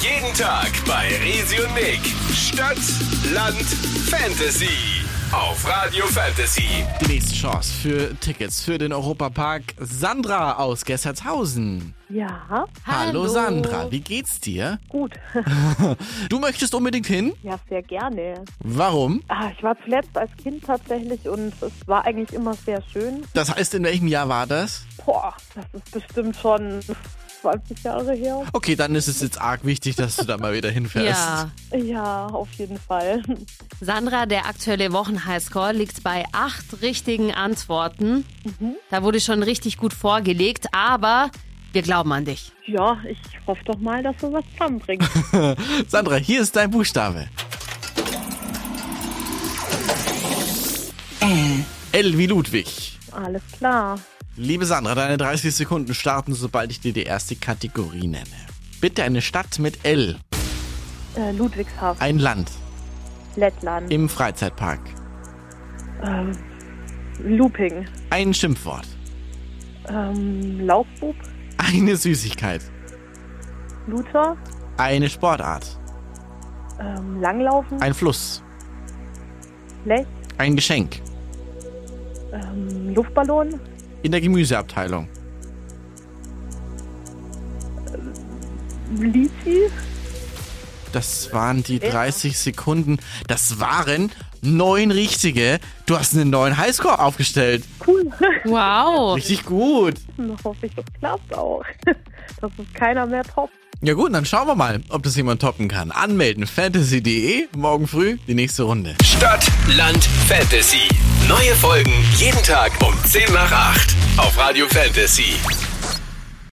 Jeden Tag bei Resi und Nick. Stadt, Land, Fantasy. Auf Radio Fantasy. Die nächste Chance für Tickets für den Europapark. Sandra aus Gessertshausen. Ja, Hallo Sandra, wie geht's dir? gut. Du möchtest unbedingt hin? Ja, sehr gerne. Warum? Ich war zuletzt als Kind tatsächlich und es war eigentlich immer sehr schön. Das heißt, in welchem Jahr war das? Das ist bestimmt schon 20 Jahre her. Okay, dann ist es jetzt arg wichtig, dass du da mal wieder hinfährst. Ja, Ja, auf jeden Fall. Sandra, der aktuelle Wochenhighscore liegt bei 8 richtigen Antworten. Da wurde schon richtig gut vorgelegt, aber wir glauben an dich. Ja, ich hoffe doch mal, dass du was zusammenbringst. Sandra, hier ist dein Buchstabe. L wie Ludwig. Alles klar. Liebe Sandra, deine 30 Sekunden starten, sobald ich dir die erste Kategorie nenne. Bitte eine Stadt mit L. Ludwigshafen, Ein Land. Lettland, Im Freizeitpark. Looping, Ein Schimpfwort. Laufbub, Eine Süßigkeit. Luther, Eine Sportart. Langlaufen, Ein Fluss. Blech, Ein Geschenk. Luftballon, In der Gemüseabteilung. Lizi, Das waren die 30 Sekunden. Das waren 9 richtige. Du hast einen neuen Highscore aufgestellt. cool. Wow. Richtig gut. Dann hoffe ich, das klappt auch. Dass es keiner mehr toppt. Ja gut, dann schauen wir mal, ob das jemand toppen kann. Anmelden, fantasy.de, morgen früh die nächste Runde. Stadt, Land, Fantasy. Neue Folgen jeden Tag um 10 nach 8. Auf Radio Fantasy.